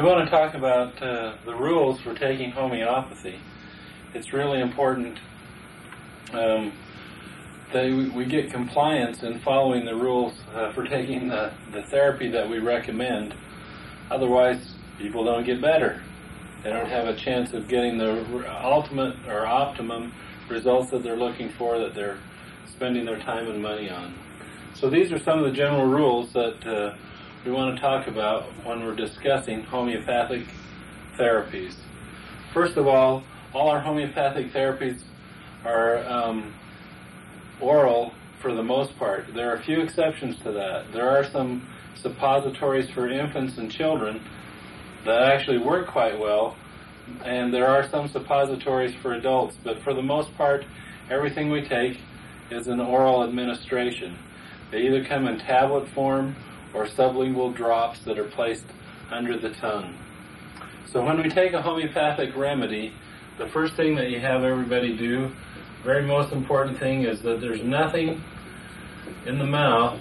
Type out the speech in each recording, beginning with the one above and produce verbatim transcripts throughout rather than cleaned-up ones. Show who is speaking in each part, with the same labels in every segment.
Speaker 1: We want to talk about uh, the rules for taking homeopathy. It's really important um, that we, we get compliance in following the rules uh, for taking the, the therapy that we recommend. Otherwise, people don't get better. They don't have a chance of getting the ultimate or optimum results that they're looking for, that they're spending their time and money on. So these are some of the general rules that uh, we want to talk about when we're discussing homeopathic therapies. First of all, all our homeopathic therapies are um, oral for the most part. There are a few exceptions to that. There are some suppositories for infants and children that actually work quite well, and there are some suppositories for adults, but for the most part, everything we take is an oral administration. They either come in tablet form or sublingual drops that are placed under the tongue. So when we take a homeopathic remedy, the first thing that you have everybody do, very most important thing, is that there's nothing in the mouth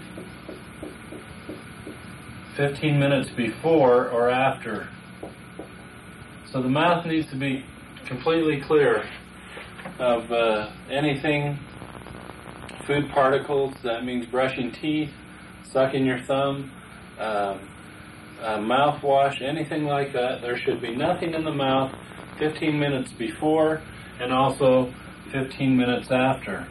Speaker 1: fifteen minutes before or after. So the mouth needs to be completely clear of uh, anything, food particles. That means brushing teeth, sucking your thumb, um, uh, mouthwash, anything like that. There should be nothing in the mouth fifteen minutes before and also fifteen minutes after.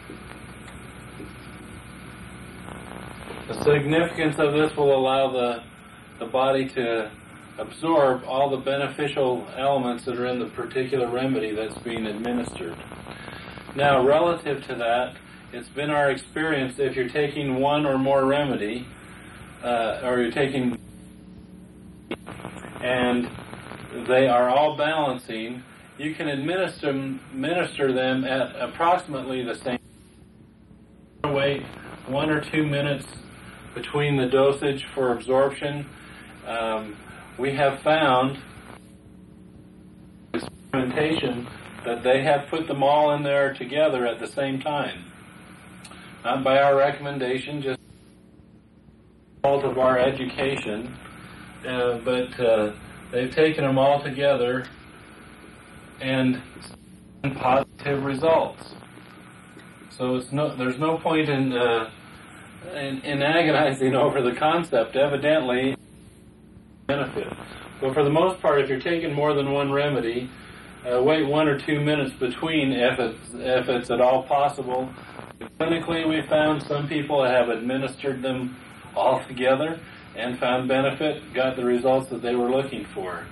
Speaker 1: The significance of this will allow the, the body to absorb all the beneficial elements that are in the particular remedy that's being administered. Now, relative to that, it's been our experience if you're taking one or more remedy, uh, or you're taking, and they are all balancing, you can administer, administer them at approximately the same. Wait one or two minutes between the dosage for absorption. Um, we have found experimentation that they have put them all in there together at the same time. Not by our recommendation, just the result of our education, uh, but uh, they've taken them all together and positive results. So it's no, there's no point in, uh, in in agonizing over the concept. Evidently, benefit. But for the most part, if you're taking more than one remedy, uh, wait one or two minutes between, if it's if it's at all possible. Clinically, we found some people have administered them all together and found benefit, got the results that they were looking for.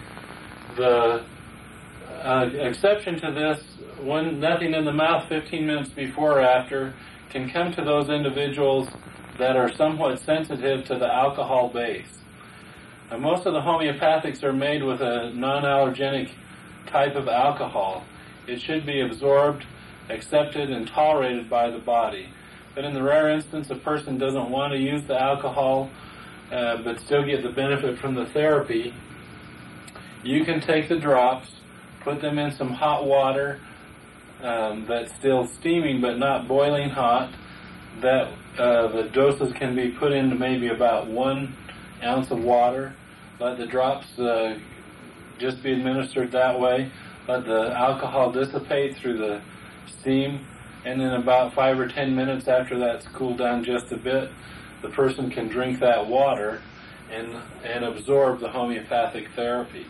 Speaker 1: The uh, exception to this, one, nothing in the mouth fifteen minutes before or after, can come to those individuals that are somewhat sensitive to the alcohol base. Now, most of the homeopathics are made with a non-allergenic type of alcohol. It should be absorbed, accepted, and tolerated by the body. But in the rare instance a person doesn't want to use the alcohol uh, but still get the benefit from the therapy, you can take the drops, put them in some hot water um, that's still steaming but not boiling hot. That uh, the doses can be put into maybe about one ounce of water. Let the drops uh, just be administered that way. Let the alcohol dissipate through the steam, and then about five or ten minutes after that's cooled down just a bit, the person can drink that water and and absorb the homeopathic therapy.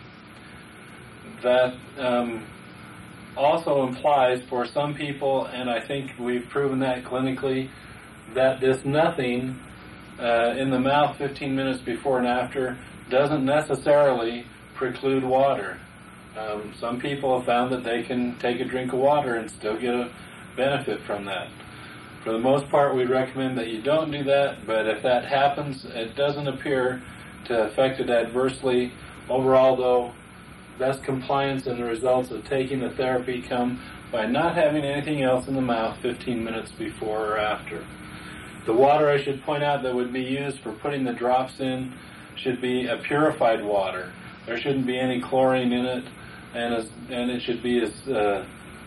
Speaker 1: That um, also implies for some people, and I think we've proven that clinically, that this nothing uh, in the mouth fifteen minutes before and after doesn't necessarily preclude water. Um, some people have found that they can take a drink of water and still get a benefit from that. For the most part, we recommend that you don't do that, but if that happens, it doesn't appear to affect it adversely. Overall, though, best compliance and the results of taking the therapy come by not having anything else in the mouth fifteen minutes before or after. The water, I should point out, that would be used for putting the drops in should be a purified water. There shouldn't be any chlorine in it, and as, and it should be as uh,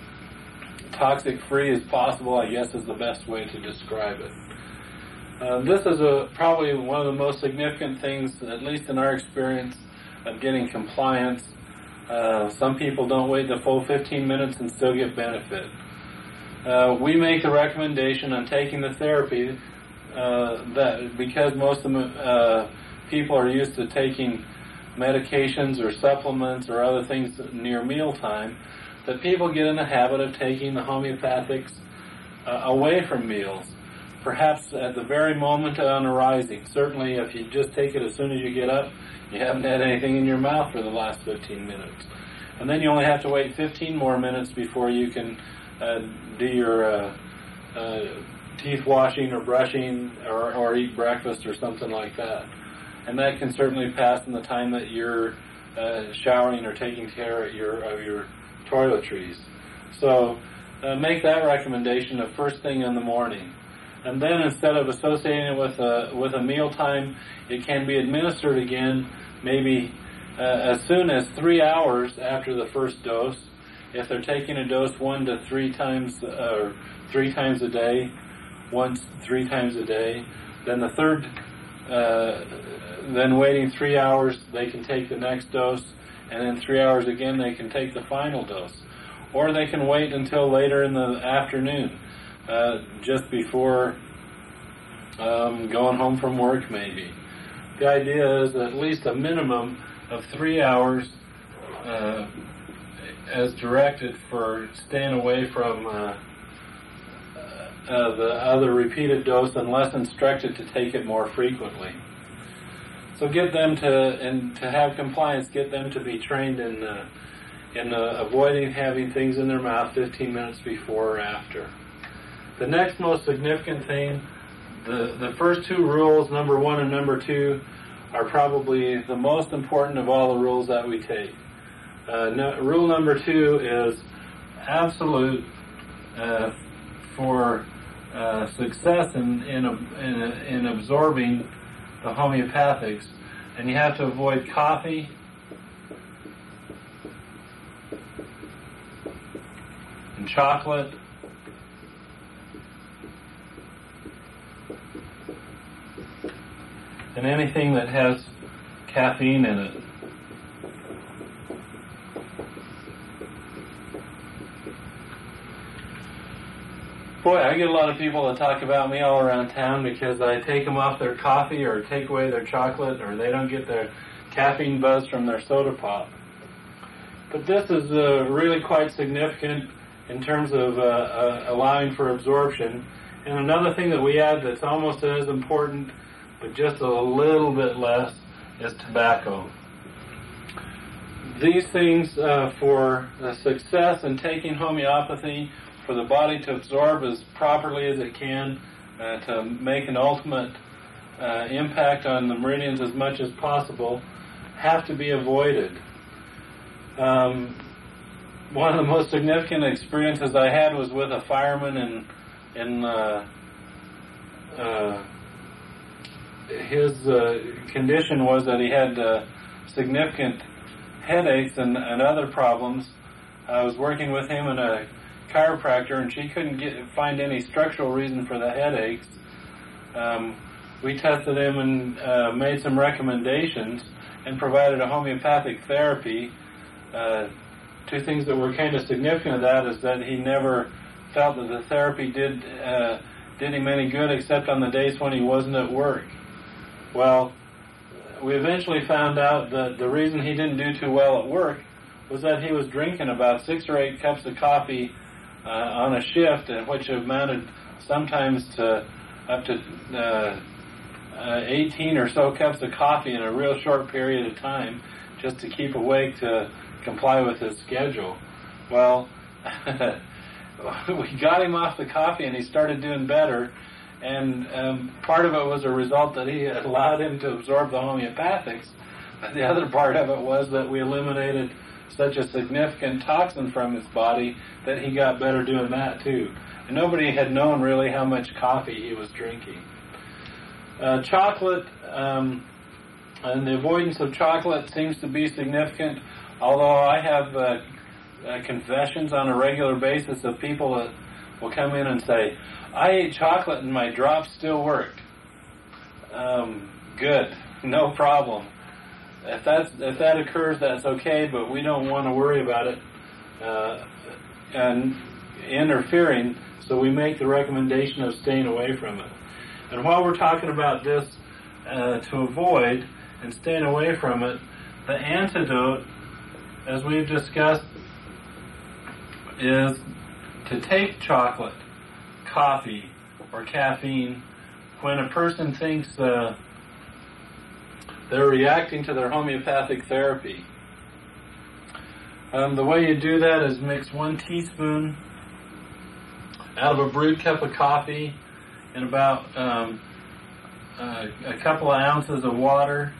Speaker 1: toxic-free as possible, I guess is the best way to describe it. Uh, this is a, probably one of the most significant things, at least in our experience, of getting compliance. Uh, some people don't wait the full fifteen minutes and still get benefit. Uh, we make the recommendation on taking the therapy uh, that because most of the uh, people are used to taking medications or supplements or other things near mealtime, that people get in the habit of taking the homeopathics uh, away from meals, perhaps at the very moment on arising. Certainly if you just take it as soon as you get up, you haven't had anything in your mouth for the last fifteen minutes. And then you only have to wait fifteen more minutes before you can uh, do your uh, uh, teeth washing or brushing or, or eat breakfast or something like that. And that can certainly pass in the time that you're uh, showering or taking care of your, of your toiletries. So uh, make that recommendation the first thing in the morning. And then instead of associating it with a, with a mealtime, it can be administered again maybe uh, as soon as three hours after the first dose. If they're taking a dose one to three times, uh, or three times a day, once, three times a day, then the third, uh, then waiting three hours, they can take the next dose, and then three hours again, they can take the final dose. Or they can wait until later in the afternoon, uh, just before um, going home from work maybe. The idea is at least a minimum of three hours uh, as directed for staying away from uh, uh, the other repeated dose unless instructed to take it more frequently. So get them to, and to have compliance, get them to be trained in uh, in uh, avoiding having things in their mouth fifteen minutes before or after. The next most significant thing, the, the first two rules, number one and number two, are probably the most important of all the rules that we take. Uh, no, rule number two is absolute uh, for uh, success in, in, in, in absorbing the homeopathics, and you have to avoid coffee, and chocolate, and anything that has caffeine in it. Boy, I get a lot of people that talk about me all around town because I take them off their coffee or take away their chocolate, or they don't get their caffeine buzz from their soda pop. But this is uh, really quite significant in terms of uh, uh, allowing for absorption. And another thing that we add that's almost as important, but just a little bit less, is tobacco. These things uh, for the success in taking homeopathy, for the body to absorb as properly as it can, uh, to make an ultimate uh, impact on the meridians as much as possible, have to be avoided. Um, one of the most significant experiences I had was with a fireman in, in uh, uh, his uh, condition was that he had uh, significant headaches and, and other problems. I was working with him in a chiropractor, and she couldn't get, find any structural reason for the headaches. Um, we tested him and uh, made some recommendations and provided a homeopathic therapy. Uh, two things that were kind of significant of that is that he never felt that the therapy did uh, did him any good except on the days when he wasn't at work. Well, we eventually found out that the reason he didn't do too well at work was that he was drinking about six or eight cups of coffee Uh, on a shift, and which amounted sometimes to up to uh, uh, eighteen or so cups of coffee in a real short period of time, just to keep awake to comply with his schedule. Well, we got him off the coffee, and he started doing better. And um, part of it was a result that he allowed him to absorb the homeopathics. But the other part of it was that we eliminated such a significant toxin from his body that he got better doing that too. And nobody had known really how much coffee he was drinking. Uh, chocolate, um, and the avoidance of chocolate seems to be significant, although I have uh, uh, confessions on a regular basis of people that will come in and say, I ate chocolate and my drops still worked. Um, good, no problem. if that's if that occurs, that's okay, but we don't want to worry about it uh, and interfering. So we make the recommendation of staying away from it. And while we're talking about this uh, to avoid and staying away from it, the antidote, as we've discussed, is to take chocolate, coffee, or caffeine when a person thinks uh, they're reacting to their homeopathic therapy. Um, the way you do that is mix one teaspoon out of a brewed cup of coffee and about um, uh, a couple of ounces of water.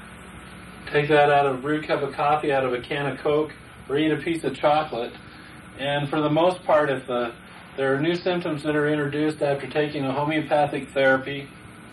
Speaker 1: Take that out of a brewed cup of coffee, out of a can of Coke, or eat a piece of chocolate. And for the most part, if the, there are new symptoms that are introduced after taking a homeopathic therapy,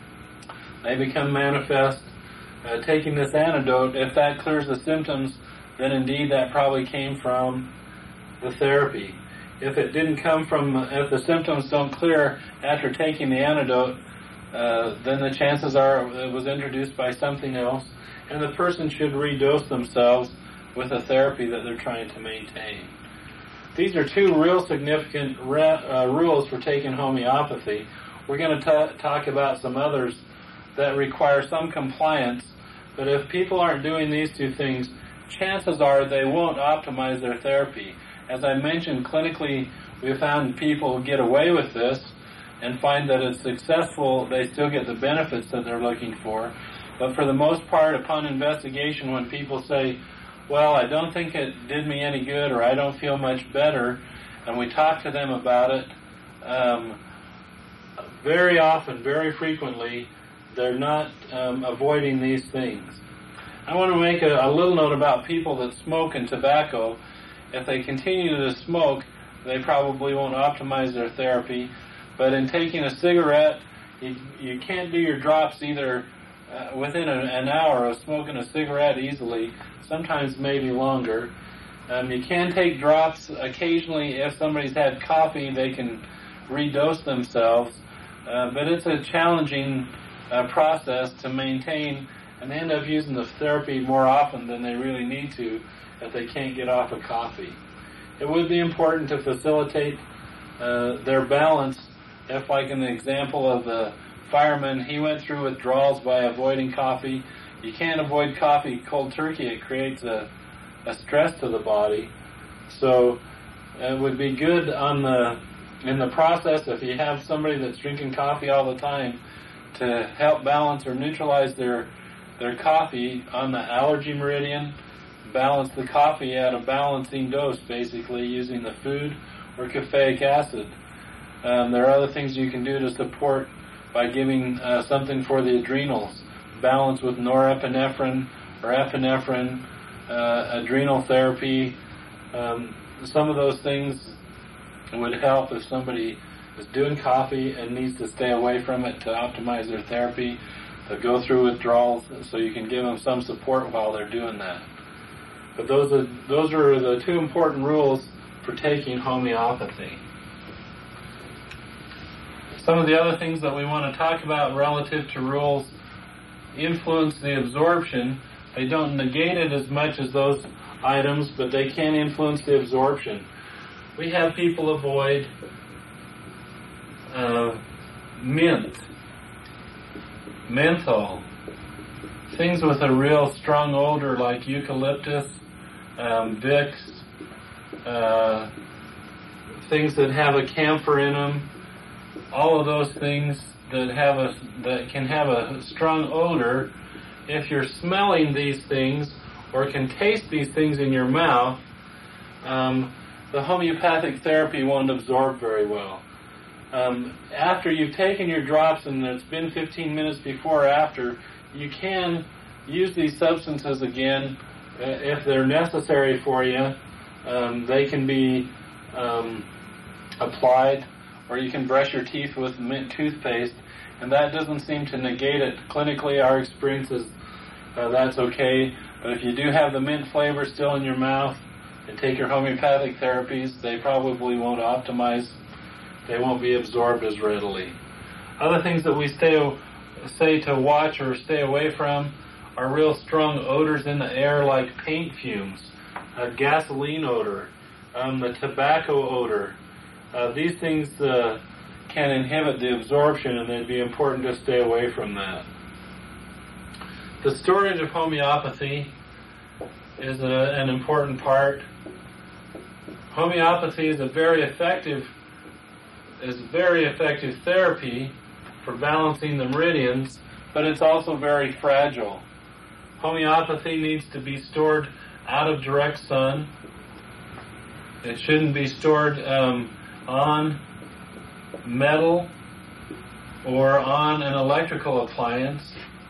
Speaker 1: they become manifest. Uh, taking this antidote, if that clears the symptoms, then indeed that probably came from the therapy. If it didn't come from, if the symptoms don't clear after taking the antidote, uh, then the chances are it was introduced by something else, and the person should redose themselves with a therapy that they're trying to maintain. These are two real significant re- uh, rules for taking homeopathy. We're going to talk about some others that require some compliance, but if people aren't doing these two things, chances are they won't optimize their therapy. As I mentioned, clinically, we found people get away with this and find that it's successful. They still get the benefits that they're looking for. But for the most part, upon investigation, when people say, well, I don't think it did me any good, or I don't feel much better, and we talk to them about it, um, very often, very frequently, they're not um, avoiding these things. I want to make a, a little note about people that smoke and tobacco. If they continue to smoke, they probably won't optimize their therapy. But in taking a cigarette, you, you can't do your drops either uh, within a, an hour of smoking a cigarette easily, sometimes maybe longer. Um, you can take drops occasionally. If somebody's had coffee, they can redose themselves. Uh, but it's a challenging uh, process to maintain, and they end up using the therapy more often than they really need to if they can't get off of coffee. It would be important to facilitate uh, their balance. If, like in the example of the fireman, he went through withdrawals by avoiding coffee. You can't avoid coffee cold turkey. It creates a, a stress to the body. So it would be good on the in the process, if you have somebody that's drinking coffee all the time, to help balance or neutralize their their coffee on the allergy meridian, balance the coffee at a balancing dose, basically using the food or caffeic acid. Um, there are other things you can do to support by giving uh, something for the adrenals, balance with norepinephrine or epinephrine, uh, adrenal therapy. Um, some of those things would help if somebody is doing coffee and needs to stay away from it to optimize their therapy, to go through withdrawals, so you can give them some support while they're doing that. But those are, those are the two important rules for taking homeopathy. Some of the other things that we want to talk about relative to rules influence the absorption. They don't negate it as much as those items, but they can influence the absorption. We have people avoid uh, mint, menthol, things with a real strong odor like eucalyptus, um, Vicks, uh, things that have a camphor in them. All of those things that have a that can have a strong odor. If you're smelling these things or can taste these things in your mouth, um, the homeopathic therapy won't absorb very well. Um, after you've taken your drops and it's been fifteen minutes before or after, you can use these substances again uh, if they're necessary for you. Um, they can be um, applied, or you can brush your teeth with mint toothpaste, and that doesn't seem to negate it. Clinically, our experience is uh, that's okay. But if you do have the mint flavor still in your mouth and take your homeopathic therapies, they probably won't optimize. They won't be absorbed as readily. Other things that we stay, say to watch or stay away from are real strong odors in the air like paint fumes, a gasoline odor, um, the tobacco odor. Uh, these things uh, can inhibit the absorption, and it'd be important to stay away from that. The storage of homeopathy is a, an important part. Homeopathy is a very effective is very effective therapy for balancing the meridians, but it's also very fragile. Homeopathy needs to be stored out of direct sun. It shouldn't be stored um, on metal or on an electrical appliance.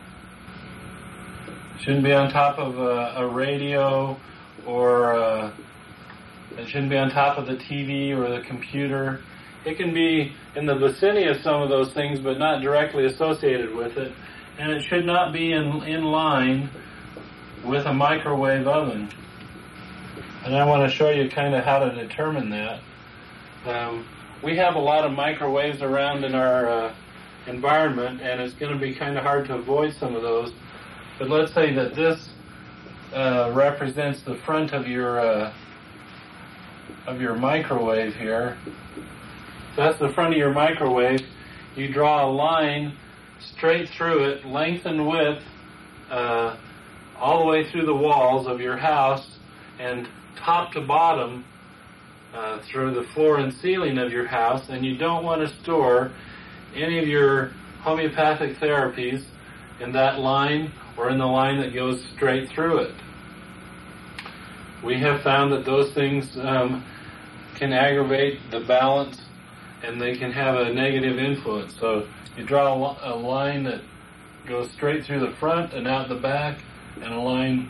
Speaker 1: It shouldn't be on top of a, a radio, or uh, it shouldn't be on top of the T V or the computer. It can be in the vicinity of some of those things, but not directly associated with it. And it should not be in, in line with a microwave oven. And I want to show you kind of how to determine that. Um, we have a lot of microwaves around in our uh, environment, and it's going to be kind of hard to avoid some of those. But let's say that this uh, represents the front of your uh, of your microwave here. So that's the front of your microwave. You draw a line straight through it, length and width, uh, all the way through the walls of your house, and top to bottom uh, through the floor and ceiling of your house. And you don't want to store any of your homeopathic therapies in that line or in the line that goes straight through it. We have found that those things um, can aggravate the balance, and they can have a negative influence. So you draw a, a line that goes straight through the front and out the back, and a line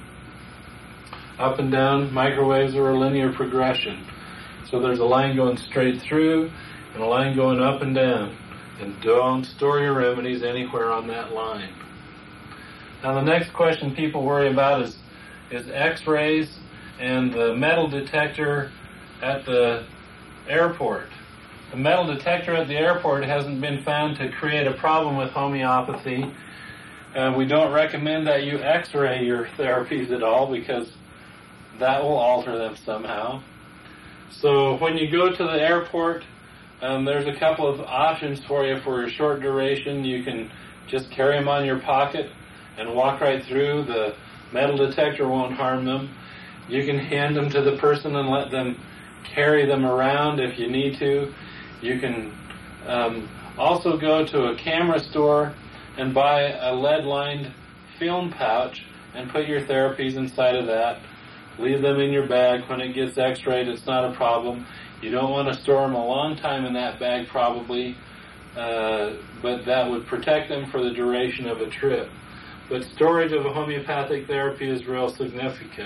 Speaker 1: up and down. Microwaves are a linear progression. So there's a line going straight through and a line going up and down. And don't store your remedies anywhere on that line. Now the next question people worry about is, is x-rays and the metal detector at the airport. The metal detector at the airport hasn't been found to create a problem with homeopathy. Uh, we don't recommend that you x-ray your therapies at all, because that will alter them somehow. So when you go to the airport, um, there's a couple of options for you for a short duration. You can just carry them on your pocket and walk right through. The metal detector won't harm them. You can hand them to the person and let them carry them around if you need to. You can um, also go to a camera store and buy a lead-lined film pouch and put your therapies inside of that. Leave them in your bag. When it gets x-rayed, it's not a problem. You don't want to store them a long time in that bag, probably, uh, but that would protect them for the duration of a trip. But storage of a homeopathic therapy is real significant.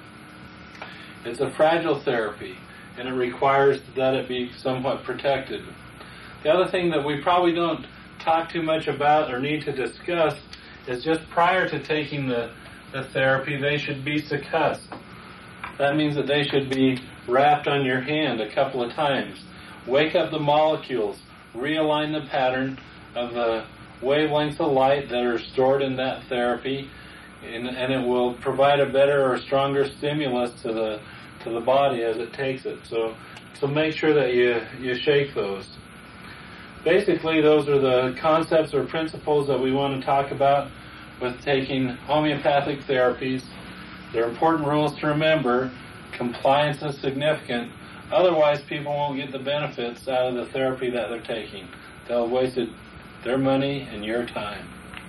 Speaker 1: It's a fragile therapy, and it requires that it be somewhat protected. The other thing that we probably don't talk too much about or need to discuss is just prior to taking the, the therapy, they should be succussed. That means that they should be wrapped on your hand a couple of times. Wake up the molecules, realign the pattern of the wavelengths of light that are stored in that therapy, and, and it will provide a better or stronger stimulus to the to the body as it takes it. So, so make sure that you you shake those. Basically, those are the concepts or principles that we want to talk about with taking homeopathic therapies. They're important rules to remember. Compliance is significant. Otherwise, people won't get the benefits out of the therapy that they're taking. They'll have wasted their money and your time.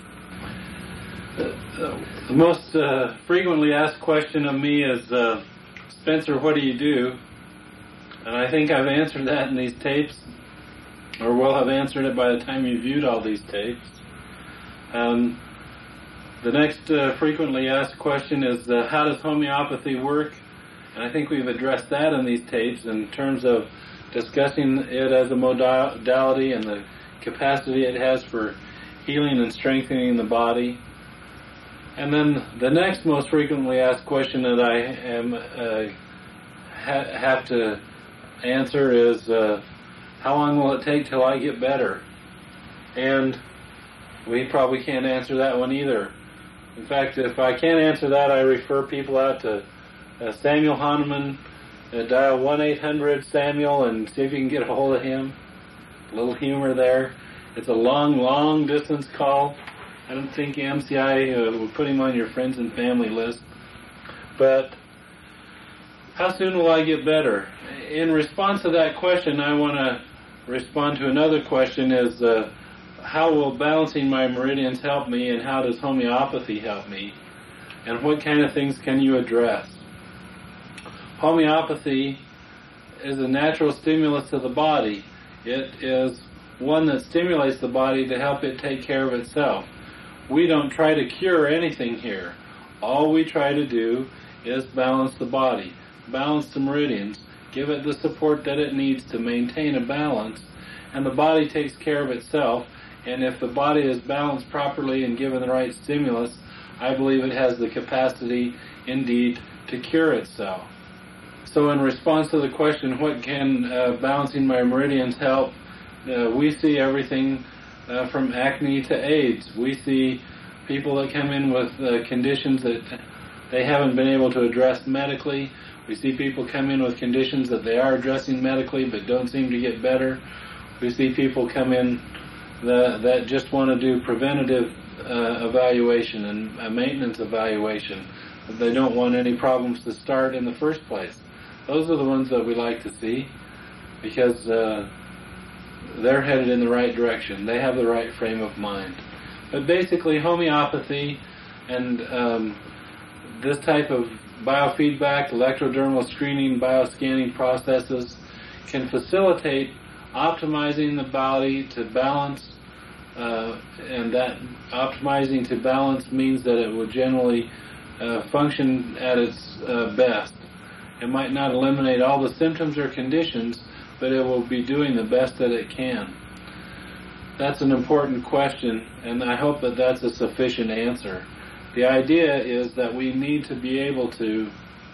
Speaker 1: The, the most uh, frequently asked question of me is, uh, Spencer, what do you do? And I think I've answered that in these tapes, or will have answered it by the time you viewed all these tapes. Um, the next uh, frequently asked question is, uh, how does homeopathy work? And I think we've addressed that in these tapes in terms of discussing it as a modality and the capacity it has for healing and strengthening the body. And then the next most frequently asked question that I am uh, ha- have to answer is, uh, how long will it take till I get better? And we probably can't answer that one either. In fact, if I can't answer that, I refer people out to uh, Samuel Hahnemann. Uh, dial one eight hundred Samuel and see if you can get a hold of him. A little humor there. It's a long, long distance call. I don't think M C I uh, will put him on your friends and family list. But how soon will I get better? In response to that question, I want to respond to another question: is uh, how will balancing my meridians help me, and how does homeopathy help me, and what kind of things can you address? Homeopathy is a natural stimulus to the body. It is one that stimulates the body to help it take care of itself. We don't try to cure anything here. All we try to do is balance the body, balance the meridians, give it the support that it needs to maintain a balance, and the body takes care of itself. And if the body is balanced properly and given the right stimulus, I believe it has the capacity, indeed, to cure itself. So in response to the question, what can uh, balancing my meridians help, uh, we see everything uh, from acne to AIDS. We see people that come in with uh, conditions that they haven't been able to address medically. We see people come in with conditions that they are addressing medically but don't seem to get better. We see people come in that, that just want to do preventative uh, evaluation and a maintenance evaluation. They don't want any problems to start in the first place. Those are the ones that we like to see because uh, they're headed in the right direction. They have the right frame of mind. But basically, homeopathy and um, this type of biofeedback, electrodermal screening, bioscanning processes can facilitate optimizing the body to balance, uh, and that optimizing to balance means that it will generally uh, function at its uh, best. It might not eliminate all the symptoms or conditions, but it will be doing the best that it can. That's an important question, and I hope that that's a sufficient answer. The idea is that we need to be able to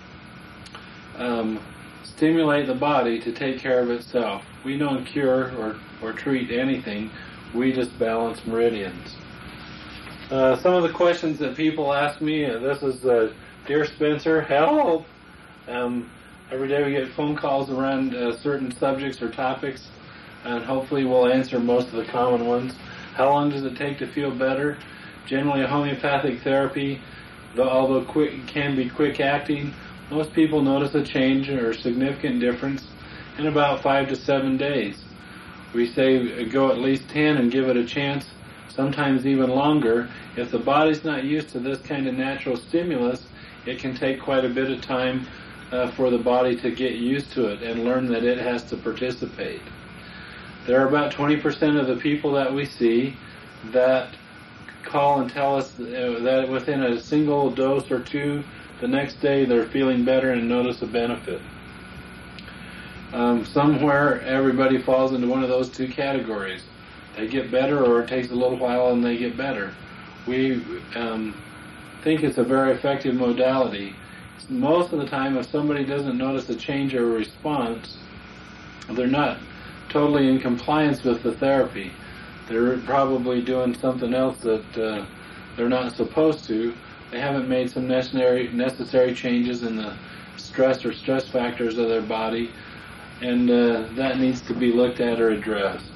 Speaker 1: um, stimulate the body to take care of itself. We don't cure or, or treat anything. We just balance meridians. Uh, some of the questions that people ask me, uh, this is, uh, Dear Spencer, help! Um, every day we get phone calls around uh, certain subjects or topics, and hopefully we'll answer most of the common ones. How long does it take to feel better? Generally, a homeopathic therapy, though, although quick, can be quick acting, most people notice a change or significant difference in about five to seven days. We say go at least ten and give it a chance, sometimes even longer. If the body's not used to this kind of natural stimulus, it can take quite a bit of time uh, for the body to get used to it and learn that it has to participate. There are about twenty percent of the people that we see that call and tell us that within a single dose or two, the next day they're feeling better and notice a benefit. Um, somewhere everybody falls into one of those two categories. They get better, or it takes a little while and they get better. We um, think it's a very effective modality. Most of the time, if somebody doesn't notice a change or a response, they're not totally in compliance with the therapy. They're probably doing something else that uh, they're not supposed to. They haven't made some necessary necessary changes in the stress or stress factors of their body, and uh, that needs to be looked at or addressed.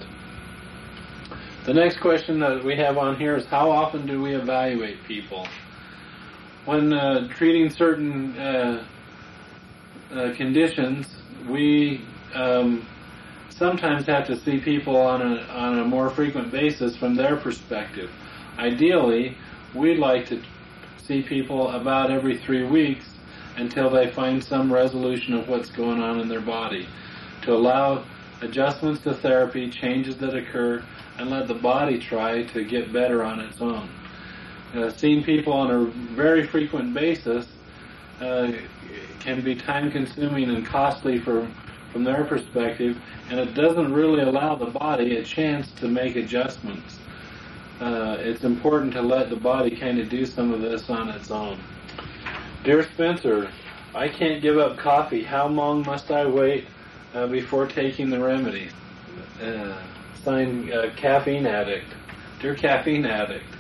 Speaker 1: The next question that we have on here is, how often do we evaluate people? When uh, treating certain uh, uh, conditions, we um, sometimes have to see people on a, on a more frequent basis from their perspective. Ideally, we'd like to see people about every three weeks until they find some resolution of what's going on in their body, to allow adjustments to therapy, changes that occur, and let the body try to get better on its own. Uh, seeing people on a very frequent basis uh, can be time-consuming and costly for, from their perspective, and it doesn't really allow the body a chance to make adjustments. Uh, it's important to let the body kind of do some of this on its own. Dear Spencer, I can't give up coffee. How long must I wait uh, before taking the remedy? Uh, signed, uh, Caffeine Addict. Dear Caffeine Addict,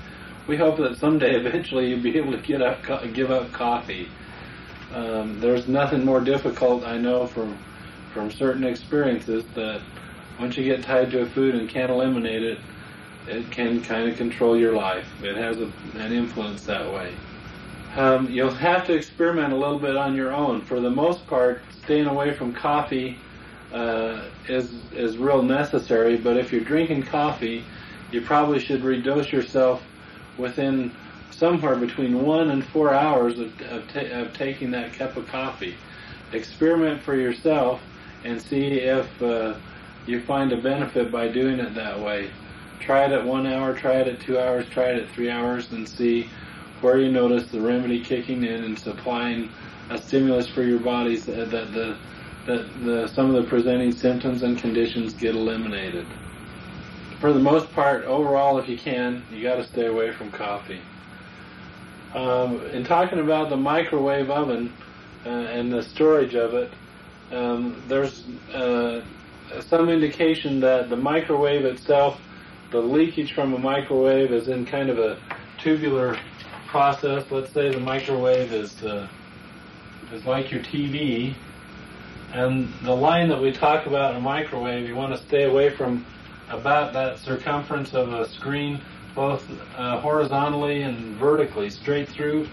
Speaker 1: we hope that someday, eventually, you'll be able to get up, co- give up coffee. Um, there's nothing more difficult, I know from from certain experiences, that once you get tied to a food and can't eliminate it, it can kind of control your life. It has a, an influence that way. Um, you'll have to experiment a little bit on your own. For the most part, staying away from coffee uh, is is real necessary, but if you're drinking coffee, you probably should redose yourself within somewhere between one and four hours of, of, ta- of taking that cup of coffee. Experiment for yourself and see if uh, you find a benefit by doing it that way. Try it at one hour, try it at two hours, try it at three hours, and see where you notice the remedy kicking in and supplying a stimulus for your bodies that, that the that the some of the presenting symptoms and conditions get eliminated. For the most part, overall, if you can, you got to stay away from coffee. Um, in talking about the microwave oven uh, and the storage of it, um, there's uh, some indication that the microwave itself, the leakage from a microwave is in kind of a tubular process. Let's say the microwave is uh, is like your T V, and the line that we talk about in a microwave, you want to stay away from about that circumference of a screen, both uh, horizontally and vertically, straight through,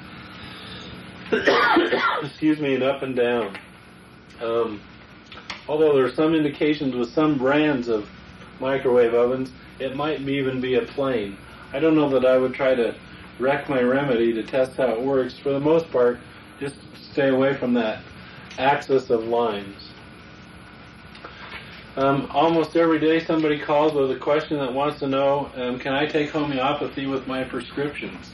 Speaker 1: excuse me, and up and down. Um, although there are some indications with some brands of microwave ovens, it might even be a plane. I don't know that I would try to wreck my remedy to test how it works. For the most part, just stay away from that axis of lines. Um, almost every day somebody calls with a question that wants to know, um, can I take homeopathy with my prescriptions?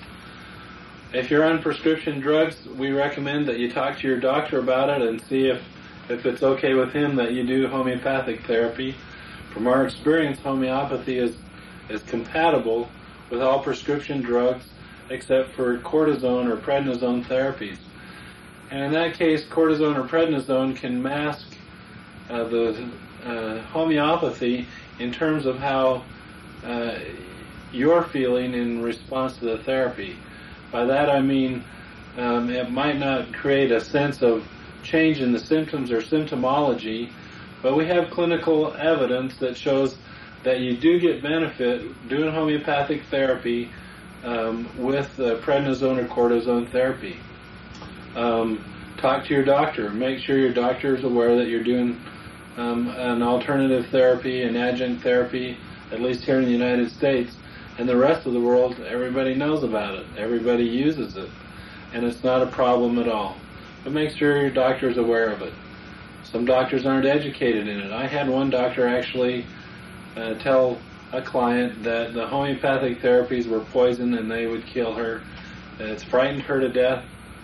Speaker 1: If you're on prescription drugs, we recommend that you talk to your doctor about it and see if, if it's okay with him that you do homeopathic therapy. From our experience, homeopathy is, is compatible with all prescription drugs except for cortisone or prednisone therapies. And in that case, cortisone or prednisone can mask uh, the uh, homeopathy in terms of how uh, you're feeling in response to the therapy. By that I mean um, it might not create a sense of change in the symptoms or symptomology, but we have clinical evidence that shows that you do get benefit doing homeopathic therapy um, with uh, prednisone or cortisone therapy. Um, talk to your doctor. Make sure your doctor is aware that you're doing um, an alternative therapy, an adjunct therapy, at least here in the United States. And the rest of the world, everybody knows about it. Everybody uses it. And it's not a problem at all. But make sure your doctor is aware of it. Some doctors aren't educated in it. I had one doctor actually uh, tell a client that the homeopathic therapies were poison and they would kill her. It's frightened her to death.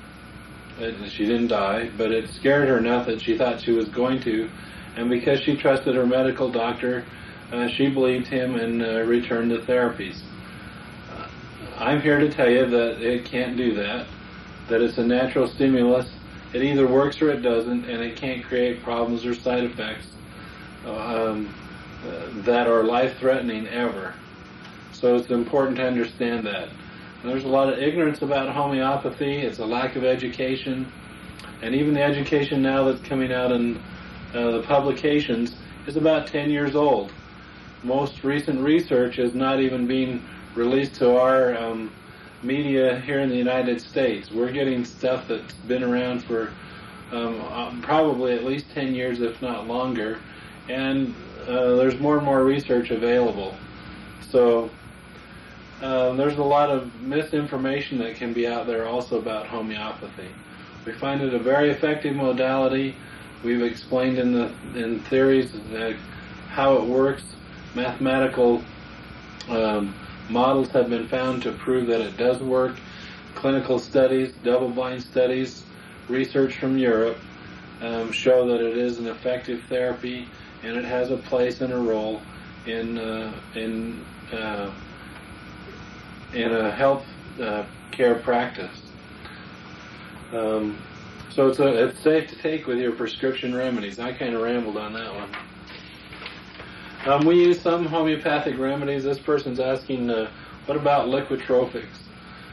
Speaker 1: It, she didn't die, but it scared her enough that she thought she was going to. And because she trusted her medical doctor, uh, she believed him and uh, returned to therapies. Uh, I'm here to tell you that it can't do that, that it's a natural stimulus. It either works or it doesn't, and it can't create problems or side effects um, uh, that are life-threatening ever. So it's important to understand that. There's a lot of ignorance about homeopathy. It's a lack of education. And even the education now that's coming out in uh, the publications is about ten years old. Most recent research is not even being released to our um, media here in the United States. We're getting stuff that's been around for um, probably at least ten years, if not longer. And uh, there's more and more research available. So Uh, there's a lot of misinformation that can be out there also about homeopathy. We find it a very effective modality. We've explained in the in theories uh, how it works. Mathematical um, models have been found to prove that it does work. Clinical studies, double-blind studies, research from Europe um, show that it is an effective therapy and it has a place and a role in uh, in uh, in a health uh, care practice. Um, so it's, a, it's safe to take with your prescription remedies. I kind of rambled on that one. Um, we use some homeopathic remedies. This person's asking, uh, what about liquitropics?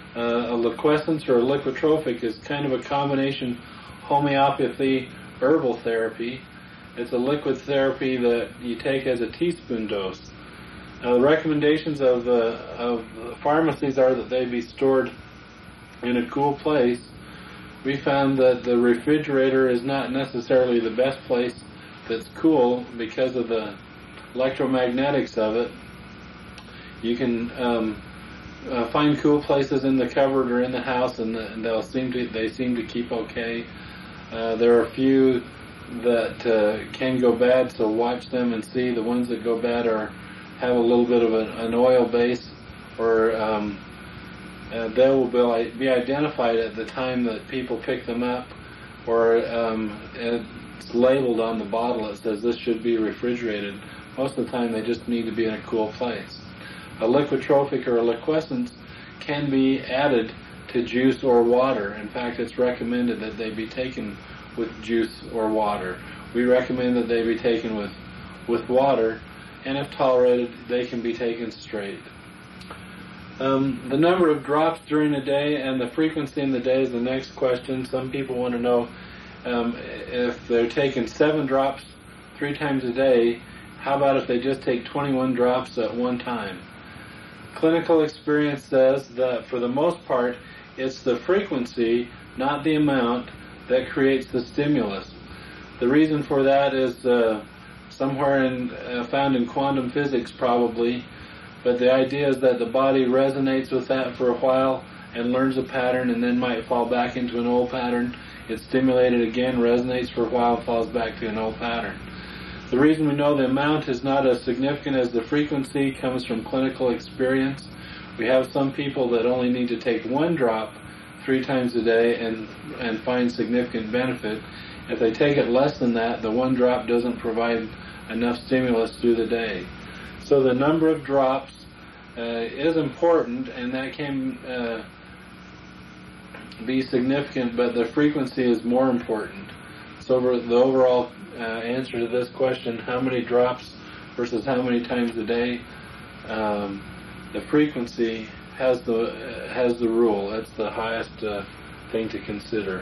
Speaker 1: Uh, a liquescence or a liquotrophic is kind of a combination homeopathy herbal therapy. It's a liquid therapy that you take as a teaspoon dose. Now, the recommendations of the, of the pharmacies are that they be stored in a cool place. We found that the refrigerator is not necessarily the best place that's cool because of the electromagnetics of it. You can um, uh, find cool places in the cupboard or in the house, and, the, and they'll seem to they seem to keep okay. Uh, there are a few that uh, can go bad, so watch them and see. The ones that go bad are have a little bit of a, an oil base, or um, uh, they will be, be identified at the time that people pick them up, or um, it's labeled on the bottle. It says this should be refrigerated. Most of the time they just need to be in a cool place. A liquotrophic or a liquescence can be added to juice or water. In fact, it's recommended that they be taken with juice or water. We recommend that they be taken with, with water, and if tolerated, they can be taken straight. Um, the number of drops during the day and the frequency in the day is the next question. Some people want to know um, if they're taking seven drops three times a day, how about if they just take twenty-one drops at one time? Clinical experience says that for the most part, it's the frequency, not the amount, that creates the stimulus. The reason for that is uh, somewhere in, uh, found in quantum physics probably, but the idea is that the body resonates with that for a while and learns a pattern and then might fall back into an old pattern. It's stimulated again, resonates for a while, and falls back to an old pattern. The reason we know the amount is not as significant as the frequency comes from clinical experience. We have some people that only need to take one drop three times a day and, and find significant benefit. If they take it less than that, the one drop doesn't provide enough stimulus through the day. So the number of drops uh, is important, and that can uh, be significant, but the frequency is more important. So the overall uh, answer to this question, how many drops versus how many times a day, um, the frequency has the uh, has the rule. That's the highest uh, thing to consider.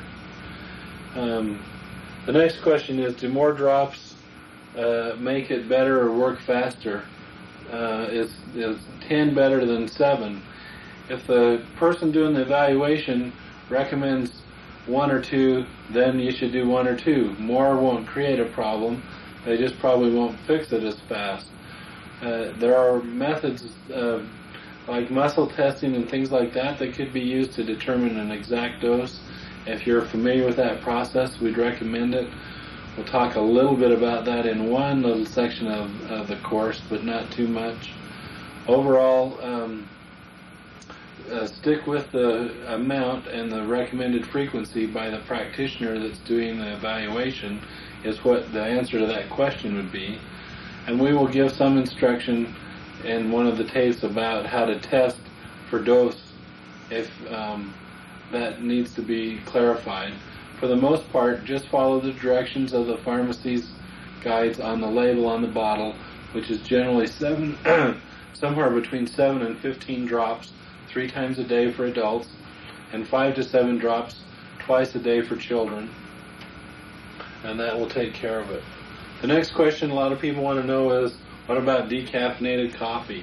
Speaker 1: Um, the next question is, do more drops uh, make it better or work faster? Uh, is, is ten better than seven? If the person doing the evaluation recommends one or two, then you should do one or two. More won't create a problem. They just probably won't fix it as fast. Uh, there are methods uh, like muscle testing and things like that that could be used to determine an exact dose. If you're familiar with that process, we'd recommend it. We'll talk a little bit about that in one little section of, of the course, but not too much. Overall, um, uh, stick with the amount and the recommended frequency by the practitioner that's doing the evaluation is what the answer to that question would be. And we will give some instruction in one of the tapes about how to test for dose if um, that needs to be clarified. For the most part, just follow the directions of the pharmacy's guides on the label on the bottle, which is generally seven, somewhere between seven and fifteen drops three times a day for adults, and five to seven drops twice a day for children, and that will take care of it. The next question a lot of people want to know is, what about decaffeinated coffee?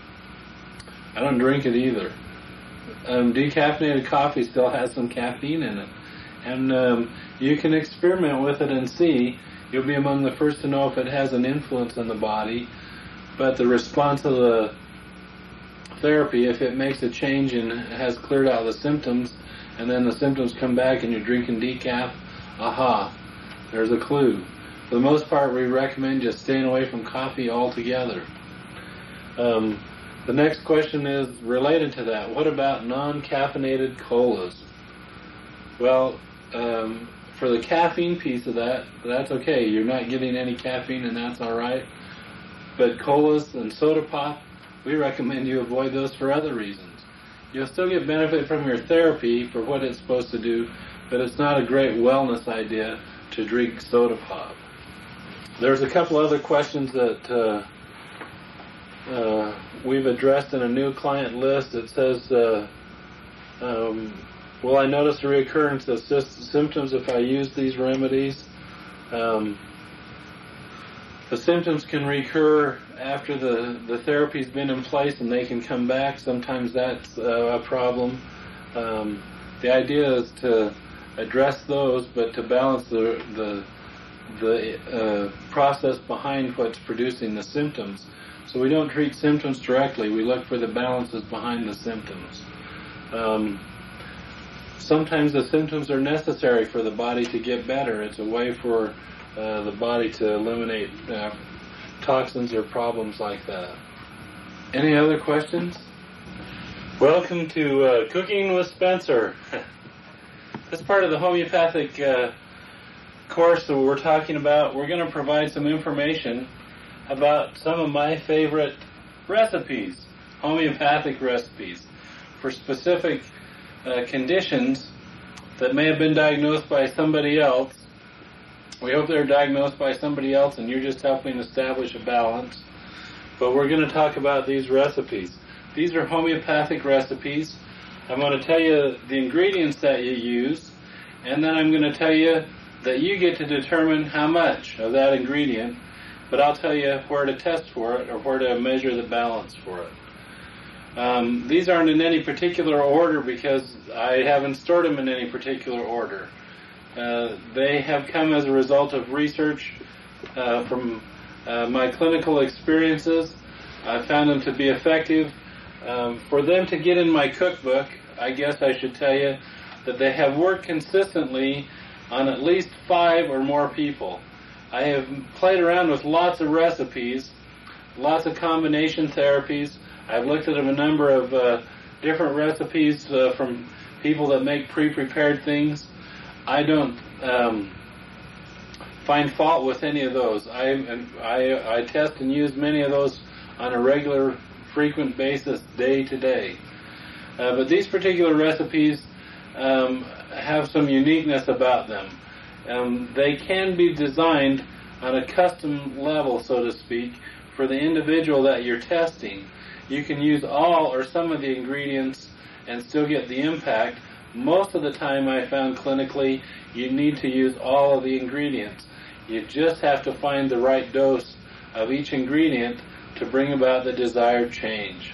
Speaker 1: I don't drink it either. Um, decaffeinated coffee still has some caffeine in it. And um, you can experiment with it and see. You'll be among the first to know if it has an influence on the body. But the response of the therapy, if it makes a change and has cleared out the symptoms, and then the symptoms come back and you're drinking decaf, aha, there's a clue. For the most part, we recommend just staying away from coffee altogether. Um, the next question is related to that. What about non-caffeinated colas? Well, um, for the caffeine piece of that, that's okay. You're not getting any caffeine, and that's all right. But colas and soda pop, we recommend you avoid those for other reasons. You'll still get benefit from your therapy for what it's supposed to do, but it's not a great wellness idea to drink soda pop. There's a couple other questions that uh, uh, we've addressed in a new client list. It says, uh, Um, will I notice a reoccurrence of sy- symptoms if I use these remedies? Um, the symptoms can recur after the, the therapy's been in place, and they can come back. Sometimes that's uh, a problem. Um, the idea is to address those, but to balance the the, the uh, process behind what's producing the symptoms. So we don't treat symptoms directly. We look for the balances behind the symptoms. Um, sometimes the symptoms are necessary for the body to get better. It's a way for uh, the body to eliminate uh, toxins or problems like that. Any other questions? Welcome to uh, Cooking with Spencer. This part of the homeopathic uh, course that we're talking about, we're going to provide some information about some of my favorite recipes, homeopathic recipes, for specific uh, conditions that may have been diagnosed by somebody else. We hope they're diagnosed by somebody else and you're just helping establish a balance. But we're going to talk about these recipes. These are homeopathic recipes. I'm going to tell you the ingredients that you use, and then I'm going to tell you that you get to determine how much of that ingredient, but I'll tell you where to test for it or where to measure the balance for it. Um, these aren't in any particular order because I haven't stored them in any particular order. Uh, they have come as a result of research uh, from uh, my clinical experiences. I found them to be effective. Um, for them to get in my cookbook, I guess I should tell you that they have worked consistently on at least five or more people. I have played around with lots of recipes, lots of combination therapies. I've looked at a number of uh, different recipes uh, from people that make pre-prepared things. I don't um, find fault with any of those. I, I, I test and use many of those on a regular, frequent basis, day to day. Uh, but these particular recipes um, have some uniqueness about them. Um, they can be designed on a custom level, so to speak, for the individual that you're testing. You can use all or some of the ingredients and still get the impact. Most of the time I found clinically you need to use all of the ingredients. You just have to find the right dose of each ingredient to bring about the desired change.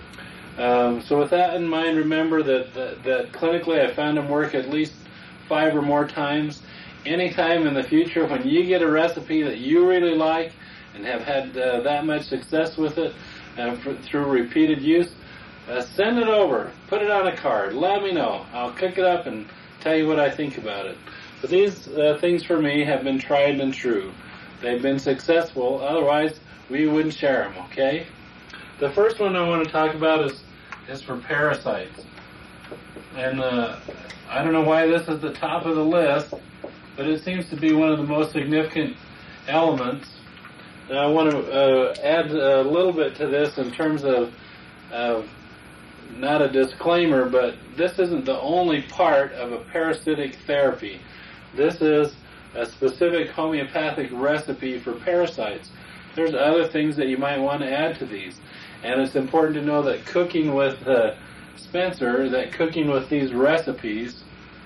Speaker 1: Um, so with that in mind, remember that, that, that clinically I found them work at least five or more times. Anytime in the future when you get a recipe that you really like and have had uh, that much success with it uh, for, through repeated use, uh, send it over, put it on a card, let me know. I'll cook it up and tell you what I think about it. But these uh, things for me have been tried and true. They've been successful, otherwise we wouldn't share them, okay? The first one I want to talk about is, is for parasites. And uh, I don't know why this is the top of the list, but it seems to be one of the most significant elements. And I want to uh, add a little bit to this in terms of, of not a disclaimer, but this isn't the only part of a parasitic therapy. This is a specific homeopathic recipe for parasites. There's other things that you might want to add to these. And it's important to know that cooking with uh, Spencer, that cooking with these recipes,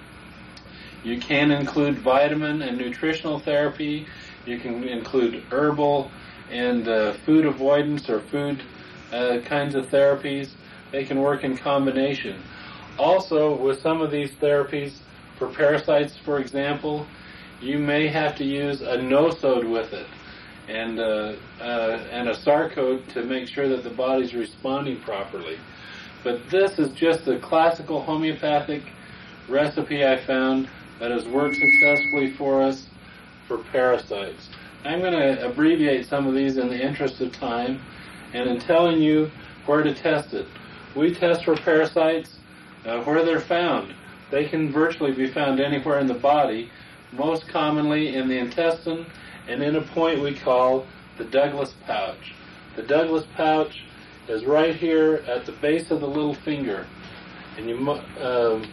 Speaker 1: you can include vitamin and nutritional therapy. You can include herbal and uh, food avoidance or food uh, kinds of therapies. They can work in combination. Also, with some of these therapies, for parasites, for example, you may have to use a nosode with it and uh, uh, and a sarcode to make sure that the body's responding properly. But this is just a classical homeopathic recipe I found that has worked successfully for us for parasites. I'm going to abbreviate some of these in the interest of time and in telling you where to test it. We test for parasites uh, where they're found. They can virtually be found anywhere in the body, most commonly in the intestine and in a point we call the Douglas pouch. The Douglas pouch is right here at the base of the little finger, and you um,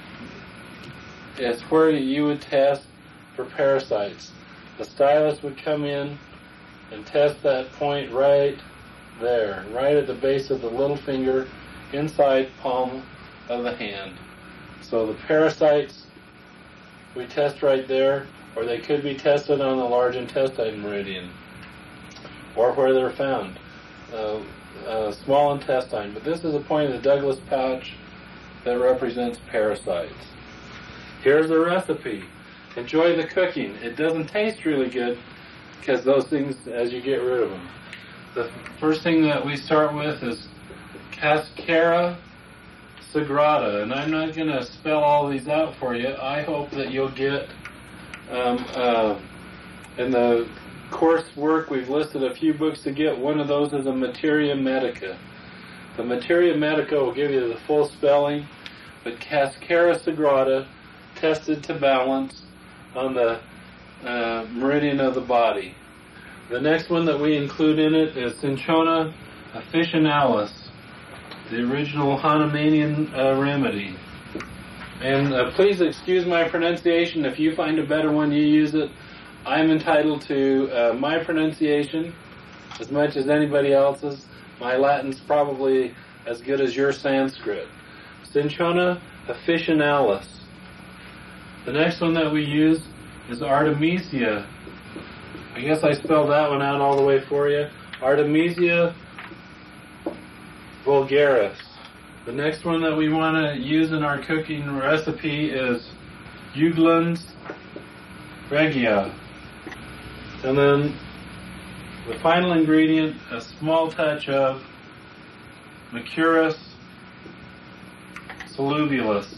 Speaker 1: it's where you would test for parasites. The stylus would come in and test that point right there, right at the base of the little finger, inside palm of the hand. So the parasites we test right there, or they could be tested on the large intestine meridian, or where they're found, uh, uh, small intestine. But this is a point of the Douglas pouch that represents parasites. Here's the recipe. Enjoy the cooking. It doesn't taste really good because those things, as you get rid of them. The first thing that we start with is Cascara sagrada, and I'm not going to spell all these out for you. I hope that you'll get, um, uh, in the coursework we've listed a few books to get. One of those is a Materia Medica. The Materia Medica will give you the full spelling, but Cascara sagrada, tested to balance on the uh, meridian of the body. The next one that we include in it is Cinchona officinalis, the original Hahnemannian uh, remedy. And uh, please excuse my pronunciation. If you find a better one, you use it. I'm entitled to uh, my pronunciation as much as anybody else's. My Latin's probably as good as your Sanskrit. Cinchona officinalis. The next one that we use is Artemisia. I guess I spelled that one out all the way for you. Artemisia vulgaris. The next one that we want to use in our cooking recipe is Juglans regia. And then the final ingredient, a small touch of Macurus solubilus.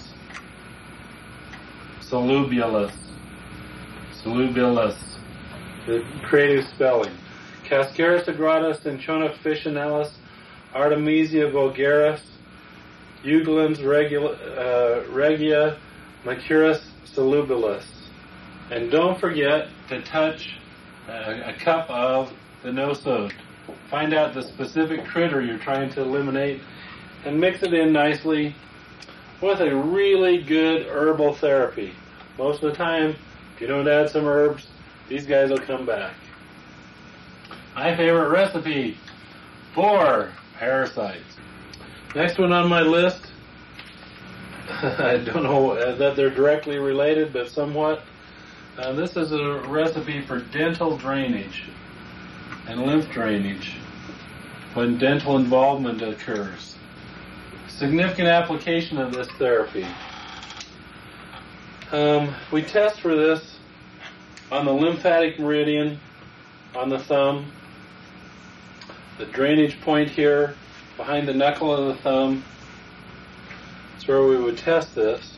Speaker 1: Solubilus. Solubilus. The creative spelling. Cascara sagrada, Cinchona officinalis, Artemisia vulgaris, Juglans uh, regia, Macurus solubilus. And don't forget to touch a, a cup of the no-sode. Find out the specific critter you're trying to eliminate and mix it in nicely with a really good herbal therapy. Most of the time, if you don't add some herbs, these guys will come back. My favorite recipe for parasites. Next one on my list, I don't know that they're directly related, but somewhat. Uh, this is a recipe for dental drainage and lymph drainage when dental involvement occurs. Significant application of this therapy. Um, we test for this on the lymphatic meridian, on the thumb, the drainage point here, behind the knuckle of the thumb. That's where we would test this.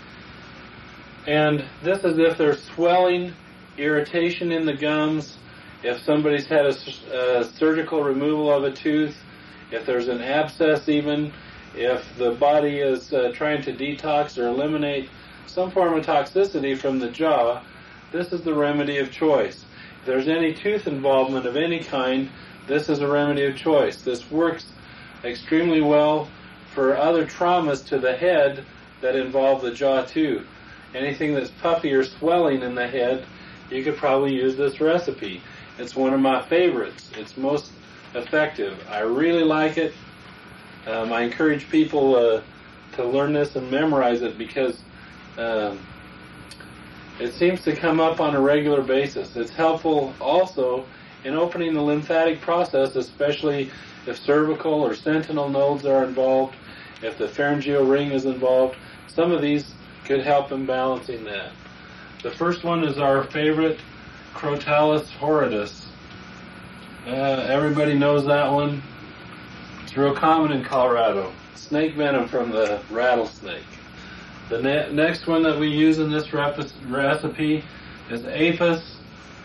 Speaker 1: And this is if there's swelling, irritation in the gums, if somebody's had a, a surgical removal of a tooth, if there's an abscess even, if the body is uh, trying to detox or eliminate some form of toxicity from the jaw, this is the remedy of choice. If there's any tooth involvement of any kind, this is a remedy of choice. This works extremely well for other traumas to the head that involve the jaw too. Anything that's puffy or swelling in the head, you could probably use this recipe. It's one of my favorites. It's most effective. I really like it. Um, I encourage people uh, to learn this and memorize it because um, it seems to come up on a regular basis. It's helpful also in opening the lymphatic process, especially if cervical or sentinel nodes are involved, if the pharyngeal ring is involved. Some of these could help in balancing that. The first one is our favorite, Crotalus horridus. Uh, everybody knows that one. It's real common in Colorado. Snake venom from the rattlesnake. The ne- next one that we use in this rep- recipe is Apis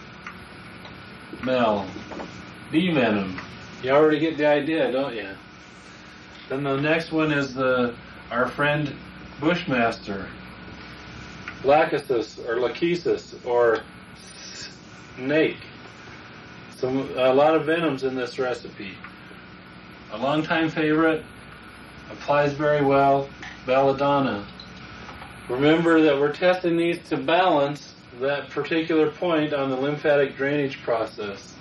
Speaker 1: mel, bee venom. You already get the idea, don't you? Then the next one is the our friend Bushmaster, Lachesis or Lachesis or snake. Some a lot of venoms in this recipe. A longtime favorite, applies very well, belladonna. Remember that we're testing these to balance that particular point on the lymphatic drainage process.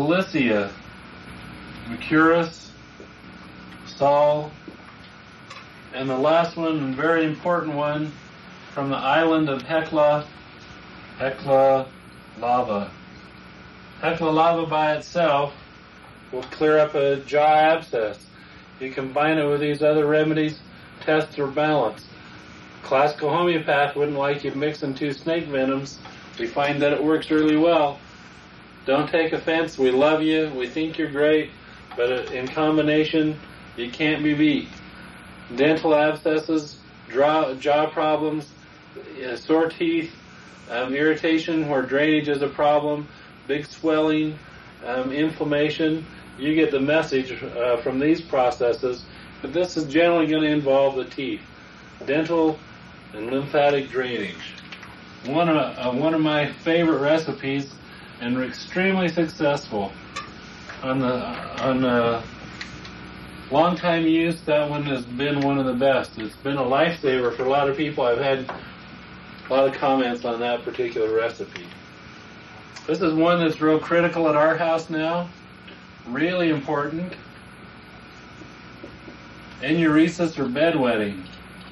Speaker 1: Cilicia, Macurus, Sol, And the last one, and very important one, from the island of Hekla, Hekla lava. Hekla lava by itself will clear up a jaw abscess. You combine it with these other remedies, tests or balance. Classical homeopath wouldn't like you mixing two snake venoms. We find that it works really well. Don't take offense. We love you. We think you're great. But in combination, you can't be beat. Dental abscesses, jaw, jaw problems, sore teeth, um, irritation where drainage is a problem, big swelling, um, inflammation. You get the message uh, from these processes, but this is generally going to involve the teeth, dental and lymphatic drainage. One of, uh, one of my favorite recipes, and extremely successful on the on the long time use. That one has been one of the best. It's been a lifesaver for a lot of people. I've had a lot of comments on that particular recipe. This is one that's real critical at our house now. Really important. Enuresis or bedwetting.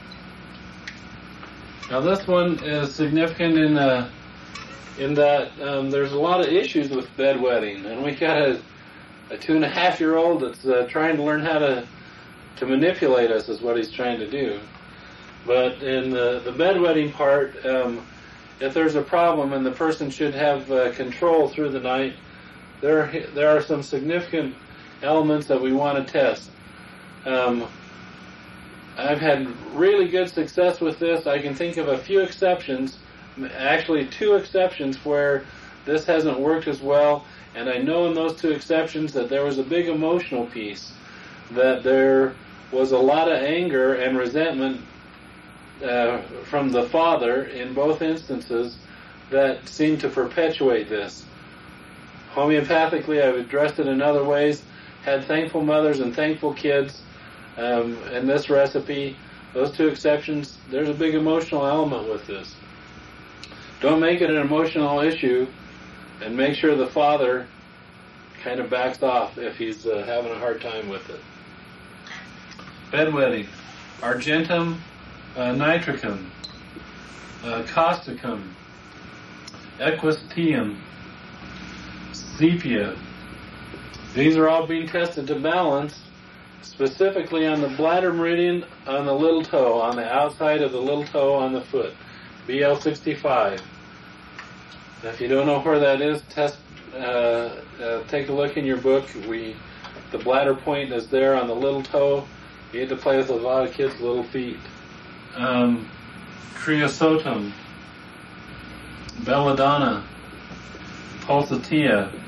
Speaker 1: Now this one is significant in the in that um, there's a lot of issues with bedwetting, and we got a, a two and a half year old that's uh, trying to learn how to to manipulate us is what he's trying to do. But in the the bedwetting part, um, if there's a problem and the person should have uh, control through the night, there there are some significant elements that we want to test. Um, I've had really good success with this. I can think of a few exceptions, actually two exceptions where this hasn't worked as well, and I know in those two exceptions that there was a big emotional piece, that there was a lot of anger and resentment uh, from the father in both instances that seemed to perpetuate this. Homeopathically, I've addressed it in other ways, had thankful mothers and thankful kids. Um, in this recipe, those two exceptions, there's a big emotional element with this. Don't make it an emotional issue, and make sure the father kind of backs off if he's uh, having a hard time with it. Bedwetting. Argentum uh, nitricum, uh, causticum, equisteum, sepia. These are all being tested to balance, specifically on the bladder meridian on the little toe, on the outside of the little toe on the foot, B L sixty-five. If you don't know where that is, test, uh, uh, take a look in your book. We, the bladder point is there on the little toe. You get to play with a lot of kids' little feet. Um, creosotum, belladonna, pulsatilla,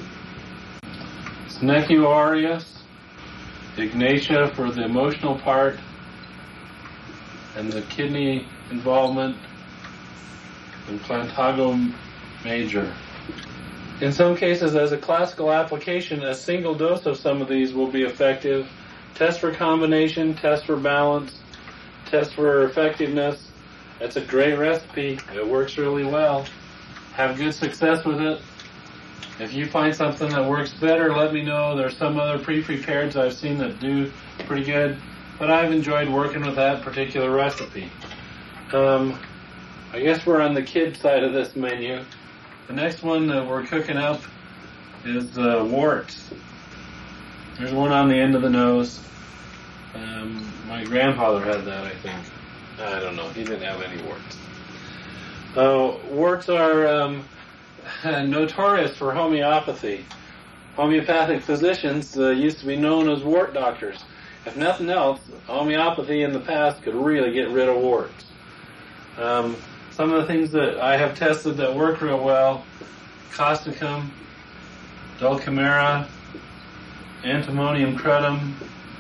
Speaker 1: Snecchio aureus, Ignatia for the emotional part and the kidney involvement, and Plantago major. In some cases, as a classical application, a single dose of some of these will be effective. Test for combination, test for balance, test for effectiveness. It's a great recipe. It works really well. Have good success with it. If you find something that works better, let me know. There's some other pre-prepareds I've seen that do pretty good, but I've enjoyed working with that particular recipe. Um, I guess we're on the kid side of this menu. The next one that we're cooking up is uh, warts. There's one on the end of the nose. Um, my grandfather had that, I think. I don't know. He didn't have any warts. Uh, warts are Um, notorious for homeopathy. Homeopathic physicians uh, used to be known as wart doctors. If nothing else, homeopathy in the past could really get rid of warts. Um, some of the things that I have tested that work real well: causticum, dulcamara, antimonium crudum,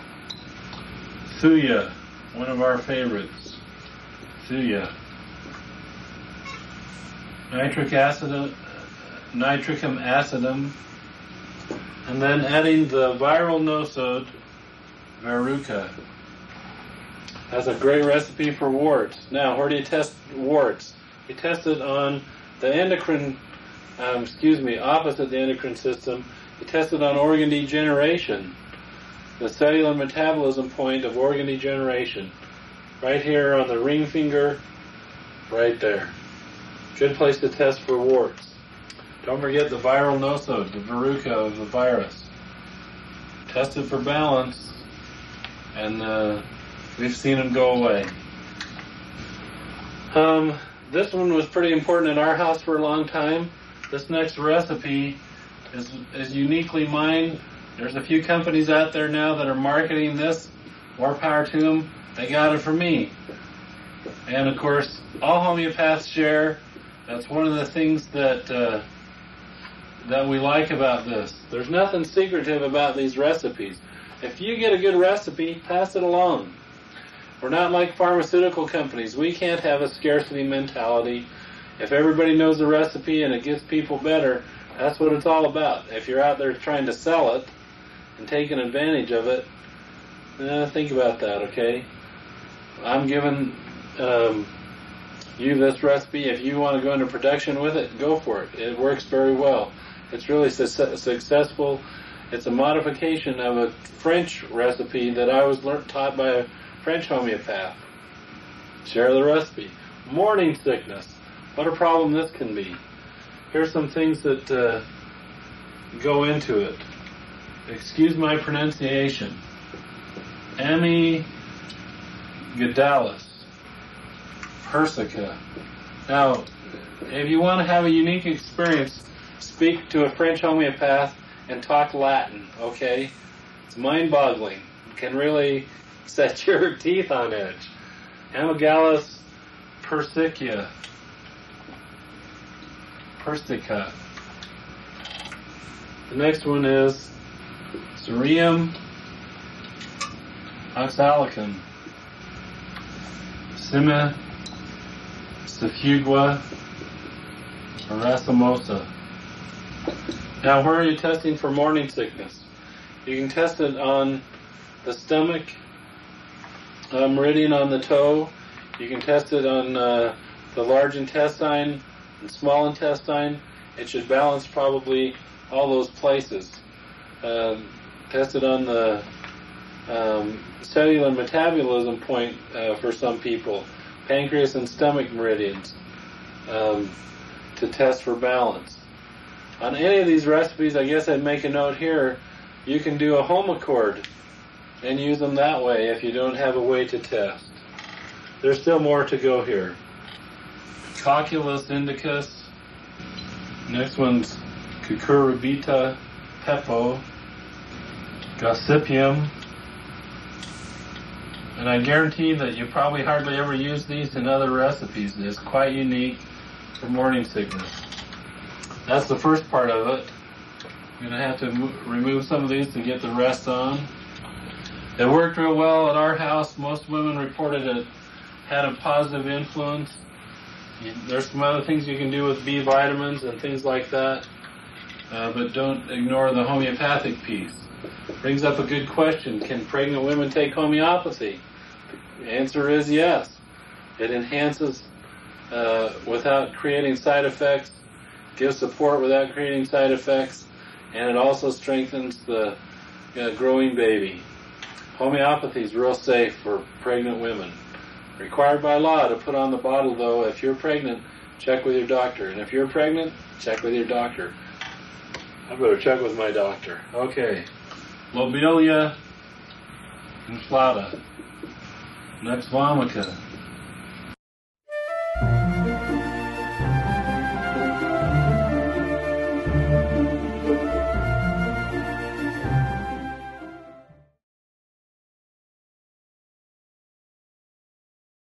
Speaker 1: thuya, one of our favorites, thuya, nitric acid, nitricum acidum, and then adding the viral nosode, Verruca. That's a great recipe for warts. Now, where do you test warts? You test it on the endocrine, um, excuse me, opposite the endocrine system. You test it on organ degeneration. the cellular metabolism point of organ degeneration. Right here on the ring finger, right there. Good place to test for warts. Don't forget the viral nosode, the verruca of the virus. Test it for balance, and uh, we've seen them go away. Um, this one was pretty important in our house for a long time. This next recipe is, is uniquely mine. There's a few companies out there now that are marketing this. More power to them. They got it from me. And of course, all homeopaths share. That's one of the things that uh, that we like about this. There's nothing secretive about these recipes. If you get a good recipe, pass it along. We're not like pharmaceutical companies. We can't have a scarcity mentality. If everybody knows the recipe and it gets people better, that's what it's all about. If you're out there trying to sell it and taking advantage of it, eh, think about that, okay? I'm giving um, you this recipe. If you want to go into production with it, go for it. It works very well. It's really su- successful. It's a modification of a French recipe that I was learned, taught by a French homeopath. Share the recipe. Morning sickness. What a problem this can be. Here's some things that uh, go into it. Excuse my pronunciation. Amygdalis. Persica. Now, if you want to have a unique experience, speak to a French homeopath and talk Latin, okay? It's mind-boggling. It can really set your teeth on edge. Amygdalis persica. Persica. The next one is Cerium oxalicum. Sima Sifugua racemosa. Now, where are you testing for morning sickness? You can test it on the stomach, uh, meridian on the toe. You can test it on uh, the large intestine and small intestine. It should balance probably all those places. Uh, test it on the um, cellular metabolism point uh, for some people, pancreas and stomach meridians, um, to test for balance. On any of these recipes, I guess I'd make a note here, you can do a home accord and use them that way if you don't have a way to test. There's still more to go here. Cocculus indicus. Next one's Cucurbita pepo. Gossypium. And I guarantee that you probably hardly ever use these in other recipes. It's quite unique for morning sickness. That's the first part of it. I'm going to have to mo- remove some of these to get the rest on. It worked real well at our house. Most women reported it had a positive influence. You, there's some other things you can do with B vitamins and things like that, uh, but don't ignore the homeopathic piece. Brings up a good question. Can pregnant women take homeopathy? The answer is yes. It enhances uh, without creating side effects, gives support without creating side effects, and it also strengthens the uh, growing baby. Homeopathy is real safe for pregnant women. Required by law to put on the bottle, though. If you're pregnant, check with your doctor. And if you're pregnant, check with your doctor. I better check with my doctor. Okay. Lobelia inflata. Next, vomica.